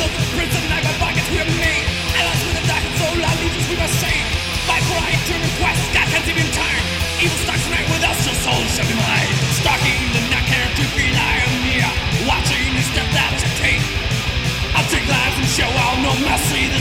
the prince of the night, my pockets we have made. Allies with a darkened soul, allegiance we must say. By cry, turn request, God can't see him turn. Evil starts tonight with us, your soul shall be mine. Stalking the not care to be lying near. Watching the step that you take. I'll take lives and show all no mercy.